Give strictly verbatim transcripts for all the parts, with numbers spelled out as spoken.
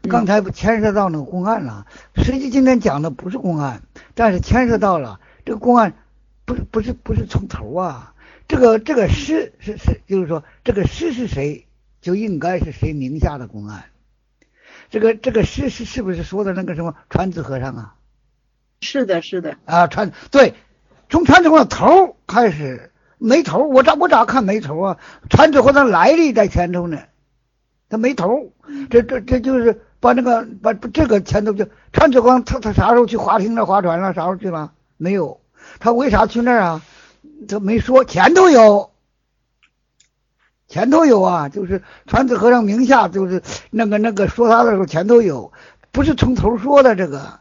刚才不牵涉到那个公案了，实际今天讲的不是公案，但是牵涉到了这个公案，不是不是不是从头啊，这个这个诗是是就是说这个诗是谁，就应该是谁名下的公案。这个这个诗是是不是说的那个什么传子和尚啊？ 是的，是的啊，传对，从传子和尚头开始没头，我咋我咋看没头啊？传子和尚来历在前头呢，他没头，这这这就是把那个把这个前头就传子和尚他他啥时候去划艇了划船了？啥时候去了？没有，他为啥去那儿啊？他没说，前头有。前头有啊，就是传子和尚名下，就是那个那个说他的时候前头有，不是从头说的这个。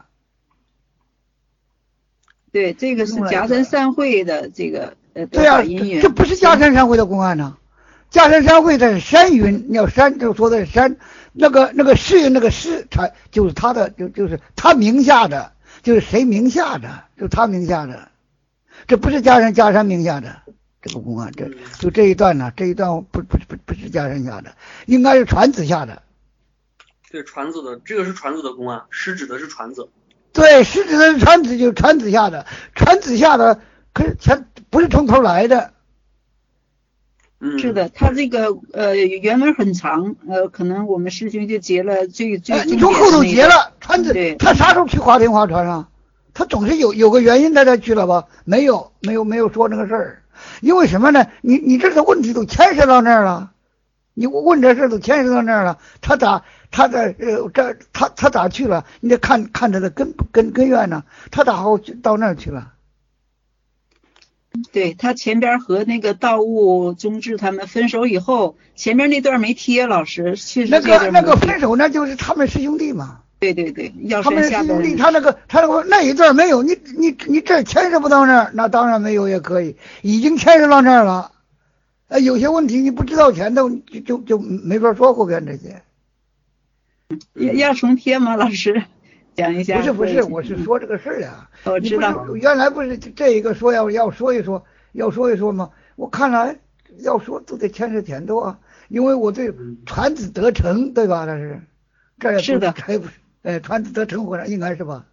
对，这个是夹山善会的这个呃对啊，这不是夹山善会的公案呢。夹山善会它是山云，你要山就说的是山，那个那个市那个市，他就是他的就就是他名下的，就是谁名下的，就是他名下的，这不是夹山夹山名下的。这个公案，这就这一段呢，这一段不不不不是家人下的，应该是传子下的。 对，传子的，这个是传子的公案，诗指的是传子。 对，诗指的是传子，就是传子下的，传子下的，可是前不是从头来的。 嗯， 是的，他这个呃原文很长，呃，可能我们师兄就截了最最、 哎。你从后头截了，传子，他啥时候去划艇划船啊？他总是有有个原因在这去了吧？没有，没有，没有说那个事儿。因为什么呢？你你这个问题都牵涉到那儿了，你问这事都牵涉到那儿了，他咋他在呃这他他咋去了？你得看看他的根根根源呢，他咋好到那儿去了？ 对，他前边和那个道悟宗志他们分手以后，前面那段没贴，老师确实那个那个分手那就是他们师兄弟嘛。 对对对，要他们师兄弟，他那个他那个那一段没有，你你你这牵涉不到那儿，那当然没有也可以，已经牵涉到那儿了。呃，有些问题你不知道前头，就就就没法说后边这些。 要要重贴吗，老师？讲一下。 不是不是，我是说这个事儿呀。 我知道。 原来不是这一个说要要说一说，要说一说吗？我看来要说都得牵涉前头啊，因为我对传子得成，对吧？这是，这也是的， 还不是。哎，传子得成和尚应该是吧？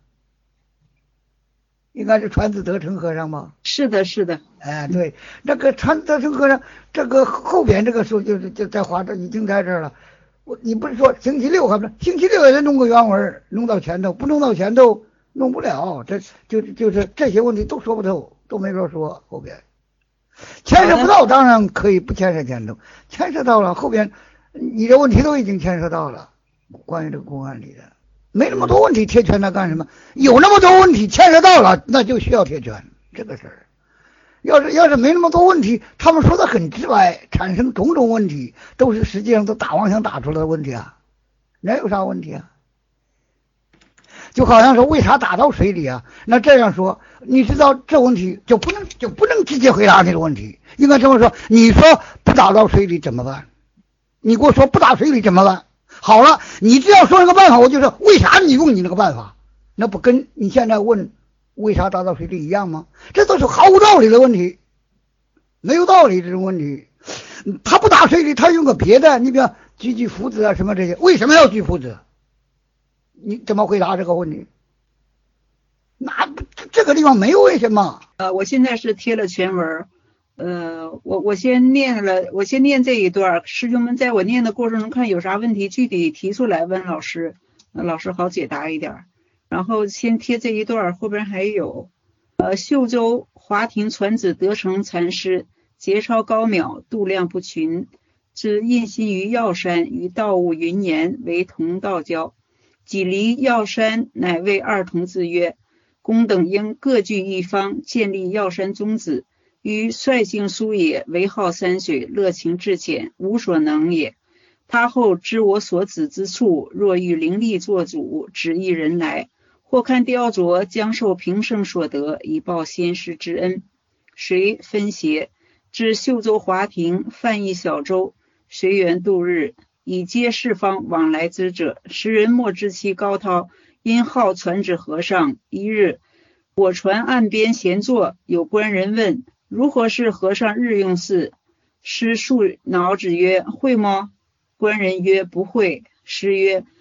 应该是传子得成和尚吧？ 是的，是的。 哎，对，那个传子得成和尚，这个后边这个书就是就在画这已经在这儿了。我你不是说星期六还不是？星期六也得弄个原文，弄到前头，不弄到前头弄不了。这就就是这些问题都说不透，都没法说后边。牵涉不到，当然可以不牵涉前头，牵涉到了后边，你的问题都已经牵涉到了，关于这个公案里的。没那么多问题贴权，那干什么？有那么多问题牵涉到了，那就需要贴权这个事儿。要是要是没那么多问题，他们说的很直白，产生种种问题，都是实际上都打妄想打出来的问题啊，哪有啥问题啊？就好像说为啥打到水里啊？那这样说，你知道这问题就不能就不能直接回答这个问题，应该这么说：你说不打到水里怎么办？你给我说不打水里怎么办？好了，你只要说那个办法，我就说为啥你用你那个办法？那不跟你现在问为啥打到水里一样吗？这都是毫无道理的问题，没有道理这种问题。他不打水里，他用个别的，你比如举举福子啊什么这些，为什么要举福子？你怎么回答这个问题？那这个地方没有为什么。 呃，我现在是贴了全文。呃，我我先念了，我先念这一段，师兄们在我念的过程中看有啥问题具体提出来问老师，呃、老师好解答一点。然后先贴这一段，后边还有，呃，秀州华亭传子得成禅师，节操高邈，度量不群，之印心于药山，与道悟云年为同道交，己离药山，乃为二童之约，公等应各据一方，建立药山宗旨。于率性疏也，唯好山水，乐情至浅，无所能也。他后知我所指之处，若欲灵力做主，指一人来，或看雕琢，将受平生所得，以报先师之恩。随分邪，至秀州华亭，泛一小舟，随缘度日，以接四方往来之者。时人莫知其高涛，因好传子和尚。一日，我船岸边闲坐，有官人问，如何是和尚日用事？师竖脑子曰：会么？官人曰：不会。师曰：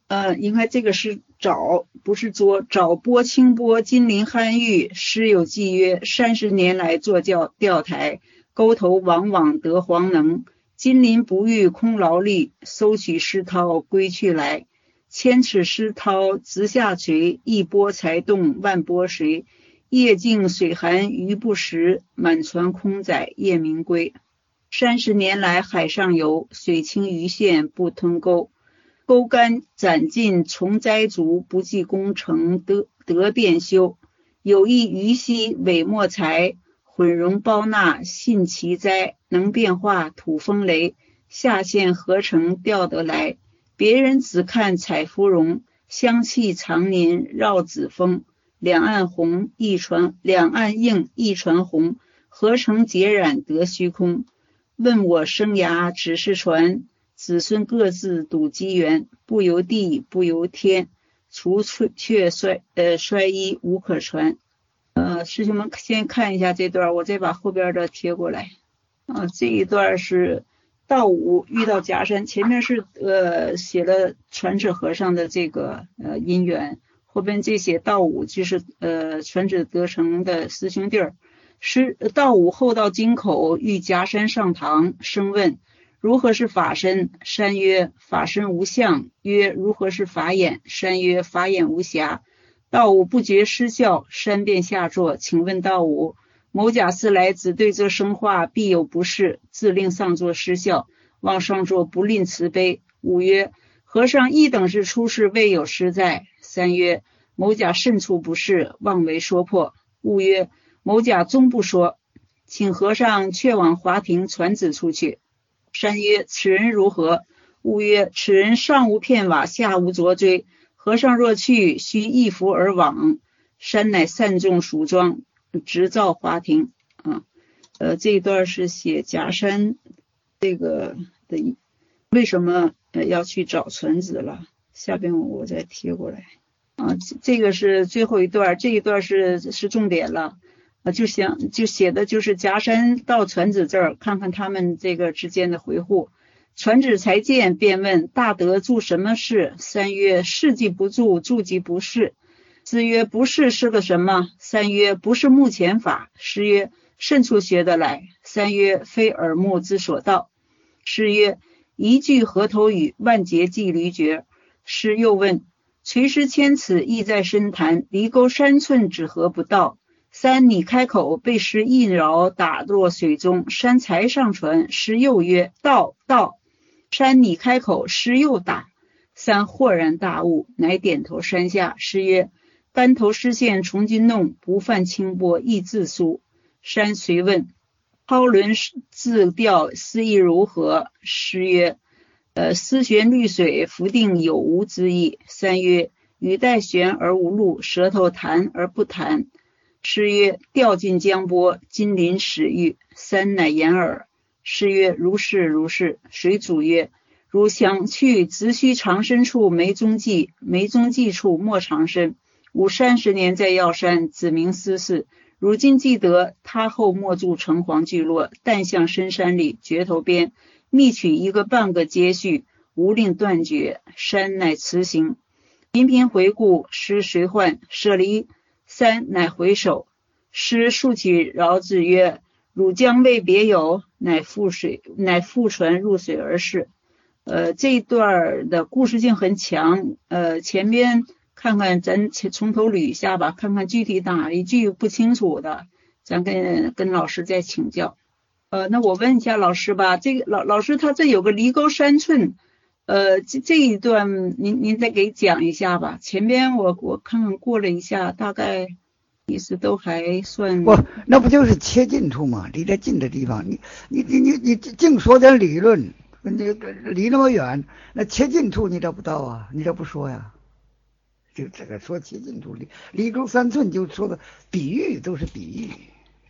呃，应该这个是找，不是作。找波清波，金陵汉玉，诗有寄曰：三十年来坐教钓台，钩头往往得黄能。金陵不遇空劳力，收取诗涛归去来。千尺诗涛直下垂，一波才动万波随。夜静水寒鱼不食，满船空载夜明归。三十年来海上游，水清鱼现不吞钩。钩竿斩尽重栽竹，不计工程得得便修。有意鱼溪尾莫才，混容包纳信其哉。能变化土风雷，下线何成钓得来。别人只看采芙蓉，香气常年绕子风。两岸红一船，两岸映一船红，何成结染得虚空。问我生涯只是船，子孙各自赌机缘。不由地不由天，除却衰呃衰衣无可传。呃，师兄们先看一下这段，我再把后边的贴过来。啊，这一段是道武遇到夹山，前面是呃写了传指和尚的这个呃姻缘，后边这写道武就是呃传指得成的师兄弟儿。是道武后到京口，遇夹山上堂，生问如何是法身？山曰：法身无相。曰：如何是法眼？山曰：法眼无瑕。道武不觉失笑，山便下座，请问道武，某甲思来只对这生话必有不是，自令上座失笑，望上座不吝慈悲。武曰：和尚一等是出世，未有失在。三曰：某甲甚处不是，妄为说破。悟曰：某甲终不说，请和尚却往华亭传旨出去。山曰：此人如何？悟曰：此人上无片瓦，下无着锥，和尚若去，须一拂而往。山乃散众蜀庄，直照华亭。啊，呃，这一段是写夹山这个的为什么呃要去找传子了。下边我再贴过来。啊，这个是最后一段，这一段是是重点了。啊，就想就写的就是夹山到传子这儿，看看他们这个之间的回护。传子才见，便问大德住什么事？三曰：事即不住，住即不是。四曰：不是是个什么？三曰：不是目前法。十曰：甚处学得来？三曰：非耳目之所到。诗曰：一句河头语，万节记驴诀。诗又问：垂石千尺，意在深潭，离沟三寸，只合不到。三你开口，被石一挠，打落水中。山才上船，师又曰：道道。山你开口，师又打。三豁然大悟，乃点头山下。师曰：竿头失线从今弄，不犯清波亦自苏。山随问：抛轮自钓，思意如何？师曰：呃，思旋绿水，浮定有无之意。三曰：语带旋而无路，舌头弹而不弹。师曰：掉进江波，金鳞始遇。三乃言耳。师曰：如是如是。水主曰：如想去，直须长深处没踪迹，没踪迹处莫长深。吾三十年在药山，子明思事，如今记得他后莫住城隍聚落，但向深山里绝头边，觅取一个半个接续，无令断绝。山乃辞行，频频回顾，师随唤，舍离。三乃回首，师竖起饶子曰：汝将为别有？乃覆水，乃覆船入水而逝。呃，这一段的故事性很强。呃，前边看看，咱从头捋一下吧，看看具体哪一句不清楚的，咱跟跟老师再请教。呃，那我问一下老师吧，这个老老师他这有个离沟三寸，呃，这这一段您您再给讲一下吧。前边我我看看过了一下，大概意思都还算。 不，那不就是切近处吗？离得近的地方，你你你你你净说点理论，你离那么远，那切近处你找不到啊，你这不说呀？就这个说切近处，离离沟三寸，就说的比喻都是比喻。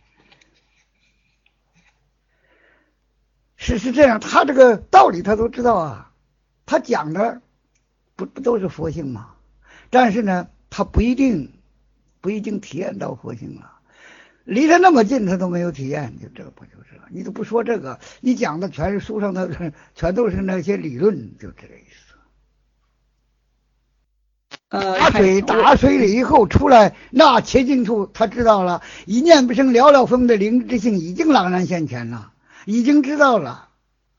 是是这样，他这个道理他都知道啊，他讲的不不都是佛性吗？但是呢，他不一定不一定体验到佛性了，离他那么近，他都没有体验，就这个不就是了？你都不说这个，你讲的全是书上的，全都是那些理论，就这个意思。 呃， 打水打水了以后出来，那切近处他知道了，一念不生了了风的灵之性已经朗然现前了，已经知道了，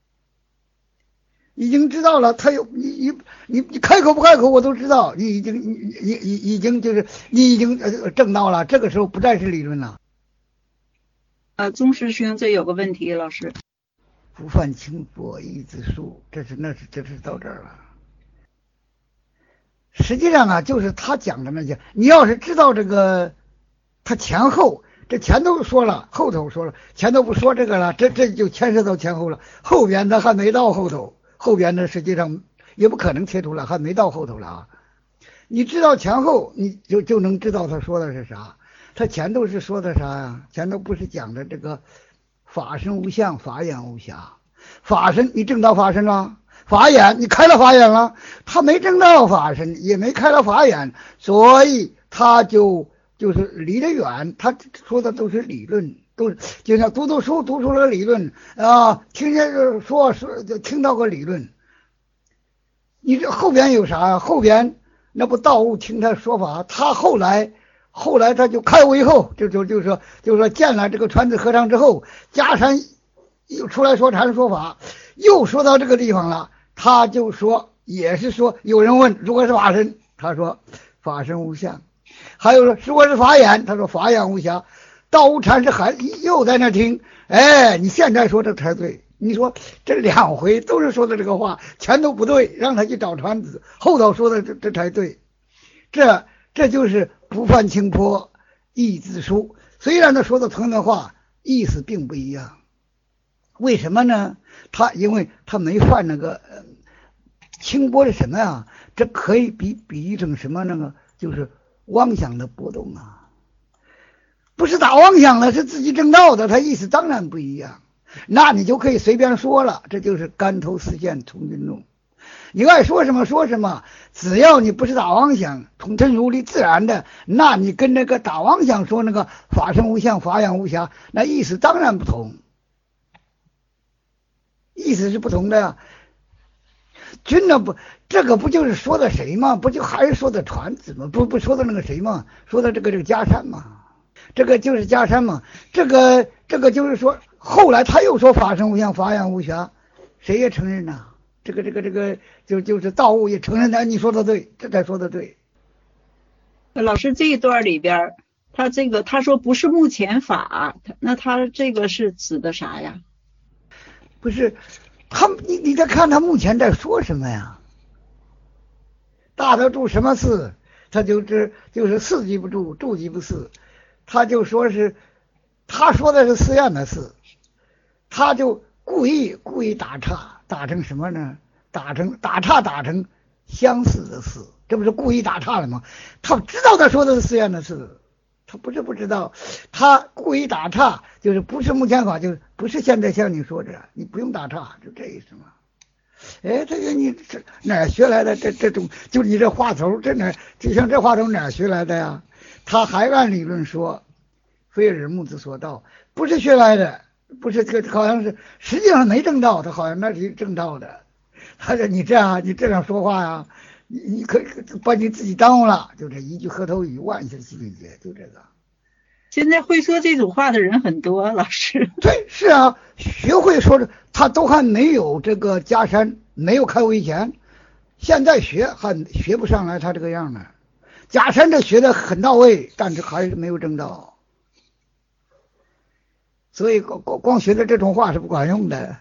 已经知道了。他有你你你你开口不开口我都知道，你已经你你已已经就是你已经呃证到了，这个时候不再是理论了。 呃，宗师兄这有个问题，老师。 不犯轻薄一字书，这是那是这是到这儿了。实际上啊，就是他讲的那些，你要是知道这个，他前后这前头说了，后头说了，前头不说这个了，这这就牵涉到前后了。后边的还没到后头，后边的实际上也不可能切除了，还没到后头了啊。你知道前后，你就就能知道他说的是啥。他前头是说的啥呀？前头不是讲的这个法身无相，法眼无暇。法身你证到法身了，法眼你开了法眼了，他没证到法身，也没开了法眼，所以他就就是离得远。他说的都是理论，都是就像读读书读出了理论啊，听见说说就听到个理论。你这后边有啥呀？后边那不道悟听他说法，他后来后来他就开悟以后，就就就说就说见了这个传子和尚之后，迦山又出来说禅说法，又说到这个地方了，他就说也是说，有人问如果是法身，他说法身无相，还有说如果是法眼，他说法眼无暇。道悟禅师还又在那听，哎，你现在说的才对。你说这两回都是说的这个话，前头不对，让他去找传子，后头说的这这才对。这这就是不犯轻颇一字书，虽然他说的同样的话，意思并不一样。为什么呢？他因为他没犯那个、呃、轻薄是什么呀？这可以比比喻成什么呢？就是妄想的波动啊，不是打妄想了，是自己正道的，他意思当然不一样。那你就可以随便说了，这就是竿头丝线从军中，你爱说什么说什么，只要你不是打妄想，通真如理自然的，那你跟那个打妄想说那个法身无相法眼无暇，那意思当然不同，意思是不同的呀。真的不，这个不就是说的谁吗？不就还是说的传子吗？不不说的那个谁吗？说的这个这个迦山嘛，这个就是迦山嘛。这个这个就是说，后来他又说法身无相法眼无暇，谁也承认呐、啊。这个这个这个就就是道悟也承认的，你说的对，这才说的对。 老师这一段里边，他这个他说不是目前法，那他这个是指的啥呀？ 不是，他你你再看他目前在说什么呀？大得住什么事？他就是就是事即不住，住即不事，他就说是他说的是寺院的事，他就故意故意打岔，打成什么呢？打成打岔打成相似的事，这不是故意打岔了吗？他知道他说的是寺院的事，他不是不知道，他故意打岔，就是不是目前法，就是不是现在像你说的，你不用打岔，就这意思嘛。哎，这个你这哪学来的？这这种就你这话头，这哪就像这话头哪学来的呀？他还按理论说，非尔目之所到，不是学来的，不是这个，好像是实际上没正道，他好像那是正道的。他说你这样你这样说话呀，你你可把你自己耽误了，就这一句河头语，万事细节，就这个。 现在会说这种话的人很多，老师。 对，是啊，学会说的，他都还没有这个迦山没有开悟以前，现在学还学不上来他这个样呢。迦山这学的很到位，但是还是没有正道，所以光光学的这种话是不管用的。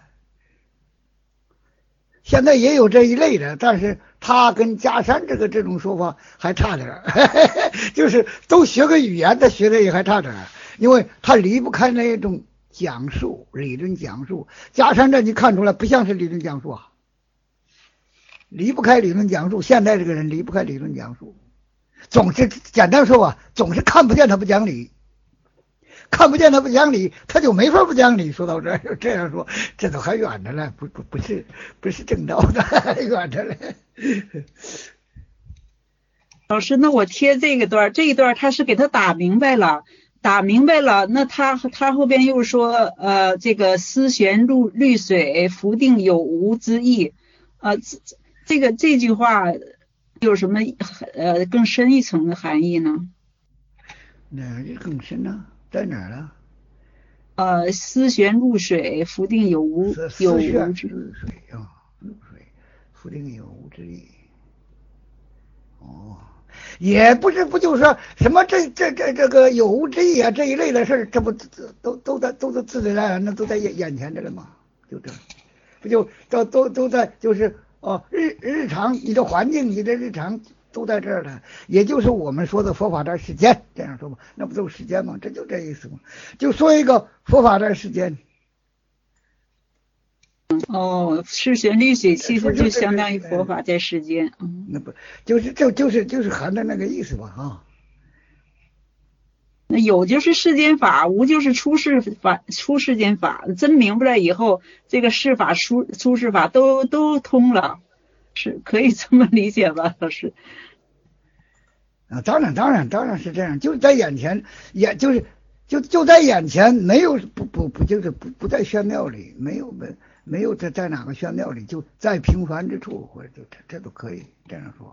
现在也有这一类的，但是他跟迦山这个这种说法还差点儿，就是都学个语言，他学的也还差点儿，因为他离不开那种讲述理论讲述。迦山这你看出来不像是理论讲述啊，离不开理论讲述。现在这个人离不开理论讲述，总是简单说吧，总是看不见他不讲理。看不见他不讲理，他就没法不讲理。说到这儿，这样说，这都还远着呢，不不不是不是正道的，还远着嘞。 老师，那我贴这个段，这一段他是给他打明白了，打明白了。那他他后边又说，呃，这个丝弦入绿水，浮定有无之意，呃，这这个这句话， 有什么呃更深一层的含义呢？ 哪里更深呢？在哪儿呢？ 呃，丝弦入水，浮定有无有无之入水啊，入水，浮定有无之意。哦，也不是，不就是说什么这这这这个有无之意啊这一类的事儿，这不都都在都在自自然然的都在眼眼前的了吗？就这，不就都都都在就是哦日日常你的环境你的日常都在这儿了，也就是我们说的佛法在世间，这样说吧，那不都是世间吗？这就这意思吗？就说一个佛法在世间。 哦，是旋律水，其实就相当于佛法在世间。 嗯，那不就是就就是就是含的那个意思吧？啊， 那有就是世间法，无就是出世法，出世间法。真明白了以后，这个世法、出出世法都都通了，是可以这么理解吧，老师？ 啊，当然当然当然是这样，就在眼前，也就是就就在眼前，没有不不不就是不不在玄妙里，没有没没有在在哪个玄妙里，就在平凡之处，或者就这这都可以这样说。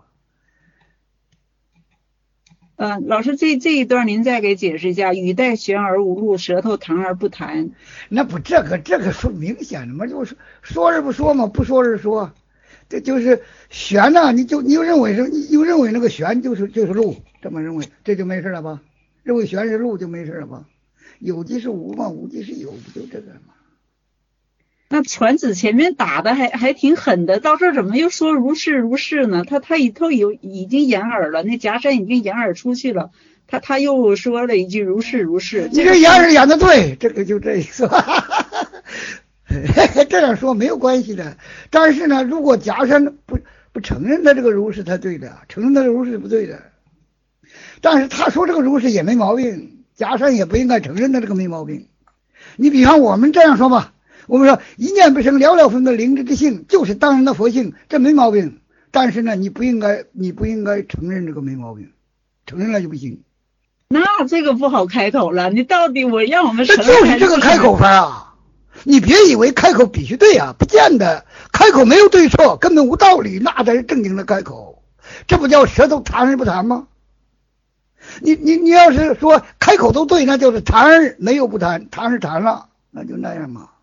呃，老师这这一段您再给解释一下，语带玄而无路，舌头谈而不谈。 那不这个这个说明显的嘛，就是说而不说嘛，不说而说，这就是玄呐、啊，你就你就认为是，你就认为那个玄就是就是路，这么认为，这就没事了吧？认为玄是路就没事了吧？有即是无嘛，无即是有，不就这个吗？ 那传子前面打的还还挺狠的，到这儿怎么又说如是如是呢？他他已都有已经掩耳了，那夹山已经掩耳出去了，他他又说了一句如是如是。 你这掩耳演的对，这个就这意思。这样说没有关系的，但是呢，如果夹山不不承认他这个如是，他对的，承认他的如是不对的。但是他说这个如是也没毛病，夹山也不应该承认他这个没毛病。你比方我们这样说吧。我们说一念不生，了了分的灵智之性，就是当然的佛性，这没毛病。但是呢，你不应该，你不应该承认这个没毛病，承认了就不行。 那这个不好开口了，你到底我让我们这就是这个开口法啊！你别以为开口必须对啊，不见得，开口没有对错，根本无道理，那才是正经的开口。这不叫舌头谈而不谈吗？你你你要是说开口都对，那就是谈而没有不谈，谈是谈了，那就那样嘛。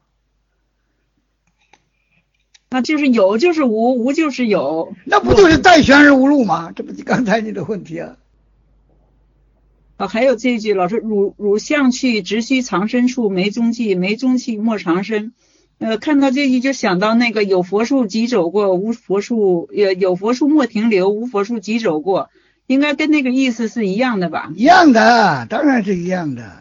那就是有就是无，无就是有， 那不就是带玄而无路吗？这不就刚才你的问题啊？ 啊，还有这一句，老师，汝汝相去，直须藏身处，没踪迹，没踪迹莫长身。呃，看到这句就想到那个有佛处即走过，无佛处呃有佛处莫停留，无佛处即走过，应该跟那个意思是一样的吧？ 一样的，当然是一样的。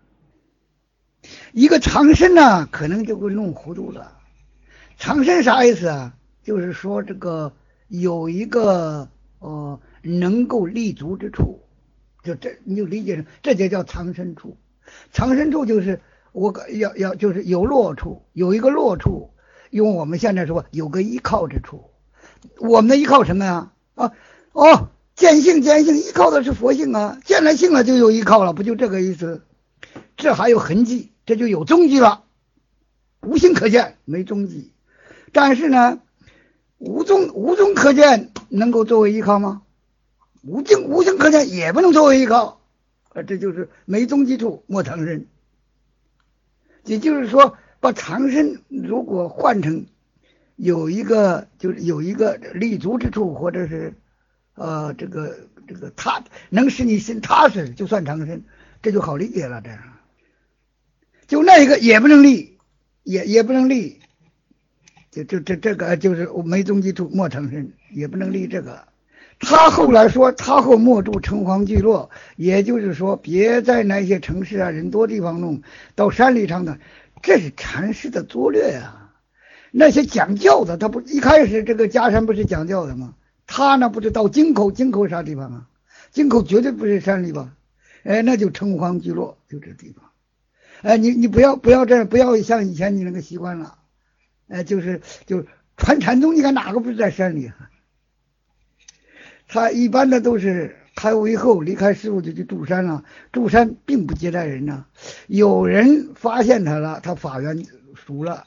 一个长身呢、啊，可能就会弄糊涂了。长身啥意思啊？就是说这个有一个呃能够立足之处，就这你就理解成这就叫藏身处。藏身处就是我要要就是有落处，有一个落处，用我们现在说有个依靠之处。我们的依靠什么呀？啊哦，见性见性，依靠的是佛性啊，见了性了就有依靠了，不就这个意思？这还有痕迹，这就有踪迹了，无形可见，没踪迹。但是呢，无踪无踪可见能够作为依靠吗？无形无形可见也不能作为依靠，啊，这就是没踪迹处莫藏身。也就是说，把藏身如果换成有一个就是有一个立足之处，或者是呃这个这个踏能使你心踏实，就算藏身，这就好理解了。这样，就那个也不能立，也也不能立。就就这这个就是没踪迹处莫藏身，也不能立这个。他后来说他后莫住城隍聚落，也就是说别在那些城市啊人多地方弄，到山里上的，这是禅师的拙劣啊。那些讲教的，他不一开始这个家山不是讲教的吗？他呢不是到京口，京口啥地方啊？京口绝对不是山里吧？哎，那就城隍聚落，就这地方。哎，你你不要不要这样，不要像以前你那个习惯了。哎，就是就传禅宗，你看哪个不是在山里？他一般的都是开悟以后离开师傅就去住山了，住山并不接待人呐、啊。有人发现他了，他法缘熟了，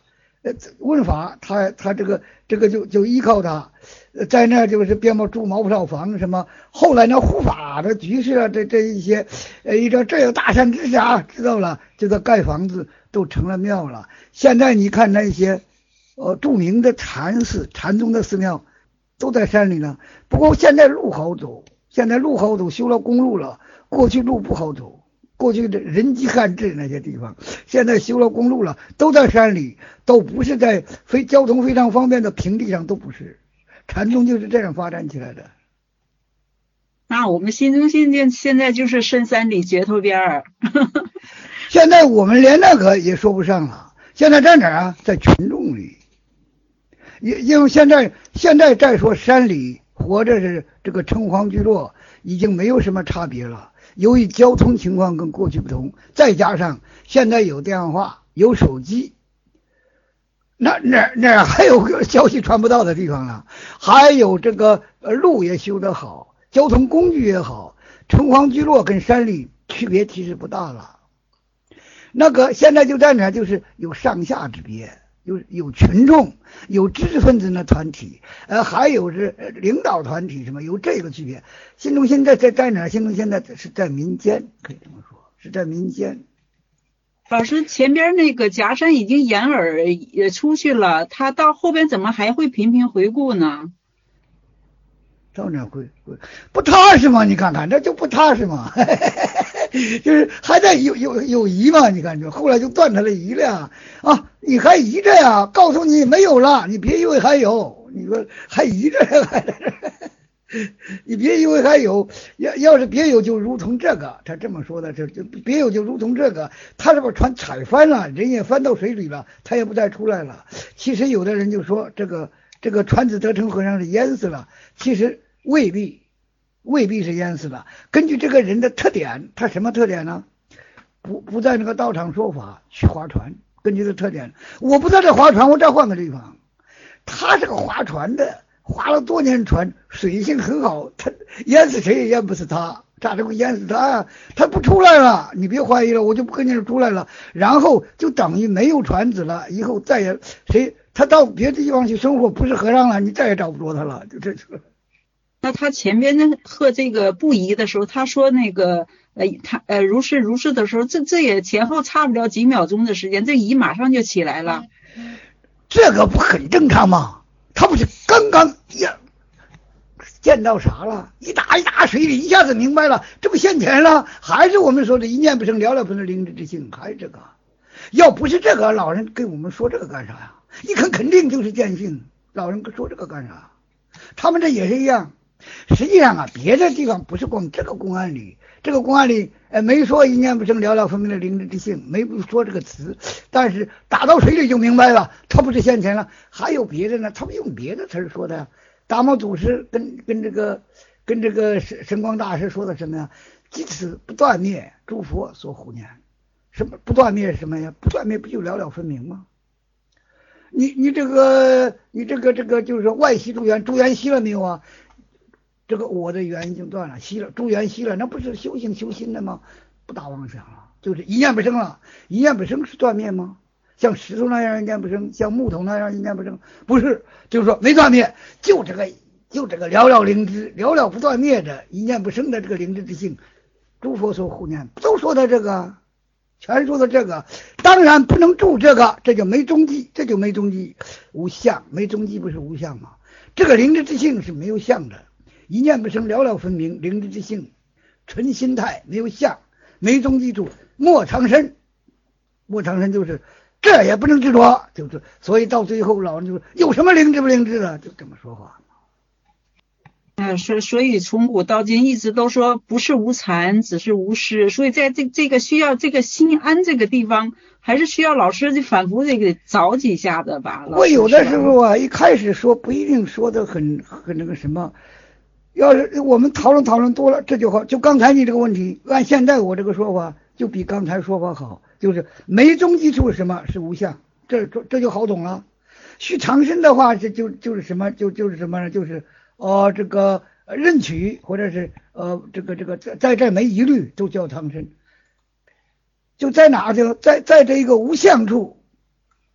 呃问法，他他这个这个就就依靠他，呃在那就是边毛筑毛票房什么，后来呢护法的局势啊，这这一些，呃一个这有大善之侠知道了，就在盖房子都成了庙了。现在你看那些呃著名的禅寺、禅宗的寺庙都在山里呢，不过现在路好走，现在路好走，修了公路了，过去路不好走。过去的人迹罕至那些地方，现在修了公路了，都在山里，都不是在非交通非常方便的平地上，都不是。禅宗就是这样发展起来的。 那我们新中心现现在就是深山里绝头边儿。 现在我们连那个也说不上了，现在在哪儿啊？在群众里。因因为现在现在再说山里或者是这个城隍聚落，已经没有什么差别了。由于交通情况跟过去不同，再加上现在有电话有手机，那那那还有个消息传不到的地方了，还有这个呃路也修得好，交通工具也好，城隍聚落跟山里区别其实不大了。那个现在就在哪，就是有上下之别，有有群众，有知识分子的团体，呃，还有是领导团体什么，有这个区别。新中心在在在哪？新中心现在是在民间，可以这么说，是在民间。 老师，前边那个夹山已经掩耳也出去了，他到后边怎么还会频频回顾呢？ 到哪会会不踏实吗？你看看，这就不踏实嘛，就是还在有有有疑嘛？你看，就后来就断他的疑了啊！你还疑着呀？告诉你没有了，你别以为还有，你说还疑着呀？还在这，你别以为还有，要要是别有，就如同这个，他这么说的，这就别有就如同这个，他这把船踩翻了，人也翻到水里了，他也不再出来了。其实有的人就说这个这个船子德成和尚是淹死了，其实未必，未必是淹死的。根据这个人的特点，他什么特点呢？不不在那个道场说法，去划船。根据这特点，我不在这划船，我再换个地方。他这个划船的，划了多年船，水性很好，他淹死谁也淹不死他。咋就会淹死他呀？他不出来了，你别怀疑了，我就不跟你这出来了。然后就等于没有船子了，以后再也谁他到别的地方去生活，不是和尚了，你再也找不着他了，就这就。 那他前边呢和这个不疑的时候，他说那个呃他呃如是如是的时候，这这也前后差不了几秒钟的时间，这疑马上就起来了。 这个不很正常吗？他不是刚刚呀见到啥了？一打一打水里，一下子明白了，这不现前了？还是我们说的一念不生，了了不能灵之之性，还是这个？要不是这个，老人跟我们说这个干啥呀？一看肯定就是见性，老人说这个干啥？他们这也是一样。实际上啊，别的地方不是光这个公案里，这个公案里呃没说一念不生了了分明的灵之之性，没说这个词，但是打到水里就明白了，他不是现前了。还有别的呢，他们用别的词说的。达摩祖师跟跟这个跟这个神神光大师说的什么呀？即此不断灭，诸佛所护念。什么不断灭是什么呀？不断灭不就了了分明吗？你你这个你这个这个就是说外息诸缘，诸缘息了没有啊？这个我的缘已经断了，息了，诸缘息了，那不是修行修心的吗？不打妄想了，就是一念不生了。一念不生是断灭吗？像石头那样一念不生，像木头那样一念不生，不是，就是说没断灭，就这个就这个了了灵知，了了不断灭的一念不生的这个灵知之性，诸佛所护念，都说的这个，全说的这个。当然不能住这个，这就没踪迹，这就没踪迹，无相，没踪迹不是无相吗？这个灵知之性是没有相的。一念不生，了了分明，灵知之性，纯心态，没有相，没踪迹处，莫长身。莫长身就是这也不能执着，就是所以到最后老人就说有什么灵知不灵知的，就这么说话。 嗯，所所以从古到今一直都说不是无禅，只是无师。所以在这这个需要这个心安这个地方，还是需要老师反复这个找几下的吧。 我有的时候啊，一开始说不一定说的很很那个什么。要是我们讨论讨论多了，这就好。就刚才你这个问题，按现在我这个说法，就比刚才说法好。就是没踪迹处什么是无相，这这这就好懂了。续长身的话，这就就是什么，就就是什么呢？就是呃这个任取或者是呃这个这个在在这没疑虑都叫长身。就在哪就在在这一个无相处，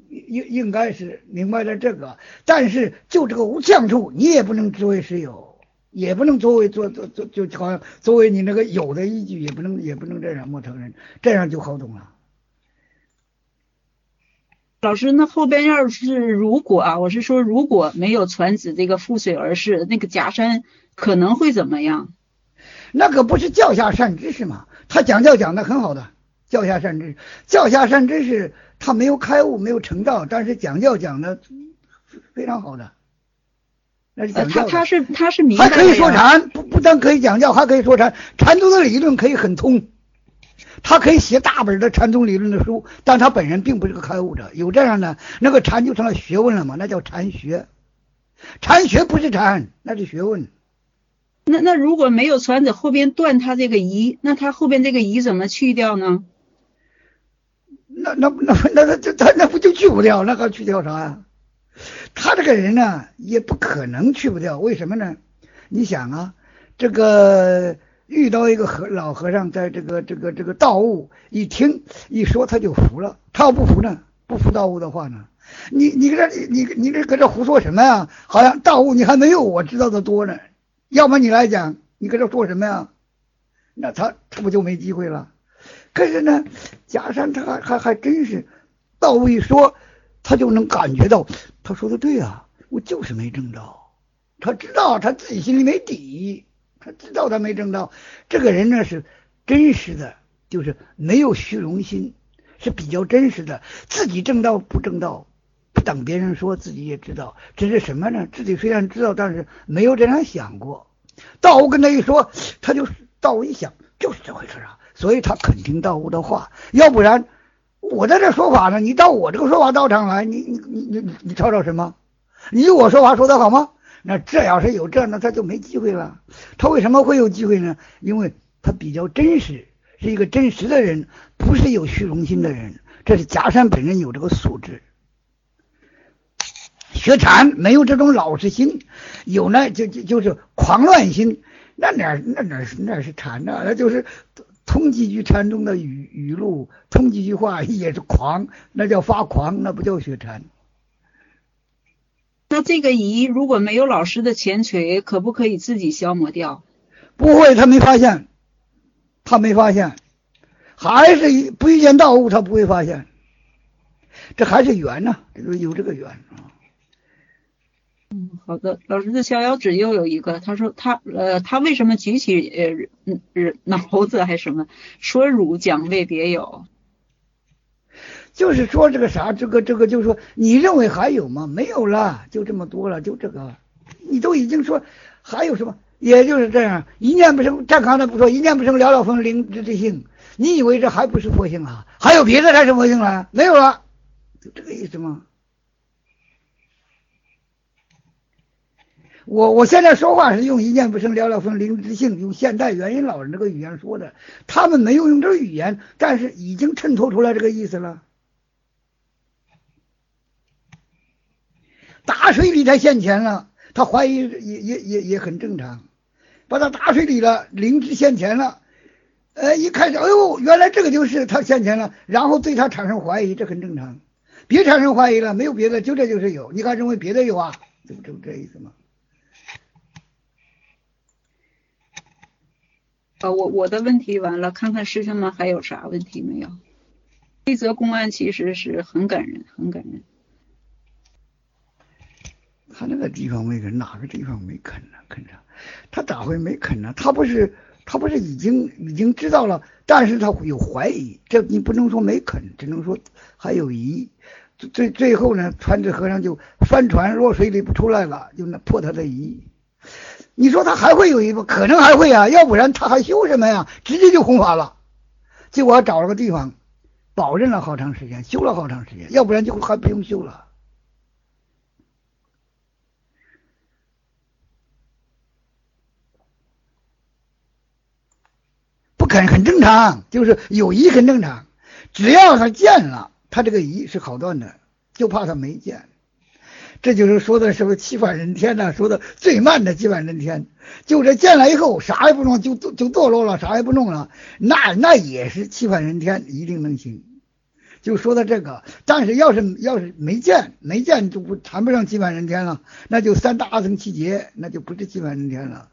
应应该是明白了这个，但是就这个无相处，你也不能作为实有，也不能作为做做做，就好像作为你那个有的依据，也不能也不能这样莫承认，这样就好懂了。 老师，那后边要是如果啊，我是说如果没有传子这个覆水而逝，那个假山可能会怎么样？ 那个不是教下善知识吗？他讲教讲的很好的，教下善知识，教下善知识他没有开悟，没有成道，但是讲教讲的非常好的。那是讲教的、 呃、他他是他是明白的， 还可以说禅，不不但可以讲教，还可以说禅。禅宗的理论可以很通，他可以写大本的禅宗理论的书，但他本人并不是个开悟者。有这样的，那个禅就成了学问了嘛，那叫禅学。禅学不是禅，那是学问。 那那如果没有传子，后边断他这个疑，那他后边这个疑怎么去掉呢？ 那那那那那那他那不就去不掉？那还去掉啥呀？他这个人呢，也不可能去不掉。为什么呢？你想啊，这个遇到一个和老和尚，在这个这个这个道悟，一听一说他就服了。他要不服呢，不服道悟的话呢，你你这你你这搁这胡说什么呀？好像道悟你还没有我知道的多呢。要么你来讲，你搁这说什么呀？那他他不就没机会了？可是呢，假山他还还还真是道悟一说，他就能感觉到他说的对啊，我就是没证到。他知道他自己心里没底，他知道他没证到。这个人呢是真实的，就是没有虚荣心，是比较真实的。自己证道不证道，不等别人说，自己也知道。只是什么呢？自己虽然知道，但是没有这样想过。道悟跟他一说，他就道悟一想，就是这回事啊。所以他肯听道悟的话，要不然我在这说法呢，你到我这个说法道场来，你你你你你吵吵什么？你我说话说得好吗？那这要是有这样的，他就没机会了。他为什么会有机会呢？因为他比较真实，是一个真实的人，不是有虚荣心的人。这是假山本人有这个素质。学禅没有这种老实心，有呢就就就是狂乱心，那哪那哪是那是禅呢？那就是通几句禅中的语语录，通几句话也是狂，那叫发狂，那不叫学禅。 那这个疑如果没有老师的前锤，可不可以自己消磨掉？ 不会，他没发现，他没发现，还是不遇见道悟，他不会发现。这还是缘呢、啊，这个有这个缘啊。 嗯，好的，老师的逍遥指又有一个，他说他呃他为什么举起呃嗯脑子还是什么，说汝讲为别有， 就是说这个啥，这个这个就是说，你认为还有吗？没有了，就这么多了，就这个，你都已经说还有什么？也就是这样，一念不生，站刚才不说，一念不生，了了分，灵之之性，你以为这还不是佛性啊？还有别的才是佛性了？没有了，就这个意思吗？我我现在说话是用一念不生，了了分，灵之性，用现代元音老人这个语言说的，他们没有用这个语言，但是已经衬托出来这个意思了。打水里才现前了，他怀疑也也也也很正常，把他打水里了，灵芝现前了，呃，一开始，哎呦，原来这个就是他现前了，然后对他产生怀疑，这很正常，别产生怀疑了，没有别的，就这就是有，你还认为别的有啊？就就这意思吗？ 呃，我我的问题完了，看看师兄们还有啥问题没有？这则公案其实是很感人，很感人。 他那个地方没啃，哪个地方没啃呢？啃着，他咋会没啃呢？他不是他不是已经已经知道了，但是他有怀疑，这你不能说没啃，只能说还有疑。最最后呢，传智和尚就翻船落水里不出来了，就那破他的疑。你说他还会有一个可能还会啊，要不然他还修什么呀？直接就弘法了。结果找了个地方，保任了好长时间，修了好长时间，要不然就还不用修了。不肯很正常，就是有疑很正常，只要他见了，他这个疑是好断的，就怕他没见。这就是说的什么七反人天呢、啊？说的最慢的七反人天，就这见了以后啥也不弄就就堕落了，啥也不弄了，那那也是七反人天，一定能行。 就说到这个。但是要是要是没见没见就不谈不上祭拜人天了，那就三大阿僧祇劫，那就不是祭拜人天了。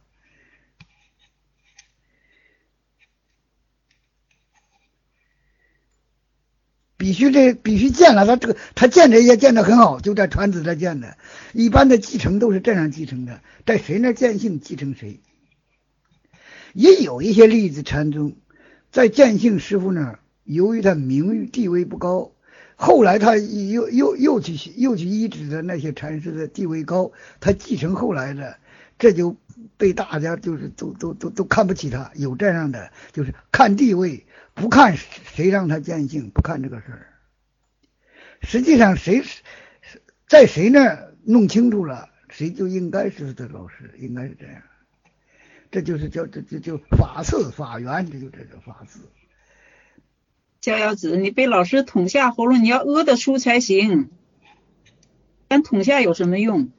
必须这必须见了，他这个他见这也见得很好，就在传子这见的。一般的继承都是这样继承的，在谁那见性继承谁。也有一些例子，禅宗在见性师傅那儿，由于他名誉地位不高，后来他又又又去又去医治的那些禅师的地位高，他继承后来的，这就被大家就是都都都都看不起他。有这样的，就是看地位，不看谁让他见性，不看这个事儿。实际上谁在谁那儿弄清楚了，谁就应该是他的老师，应该是这样。这就是叫这这就法寺法源，这就这个法寺。 逍遥子，你被老师捅下喉咙，你要屙得出才行。但捅下有什么用？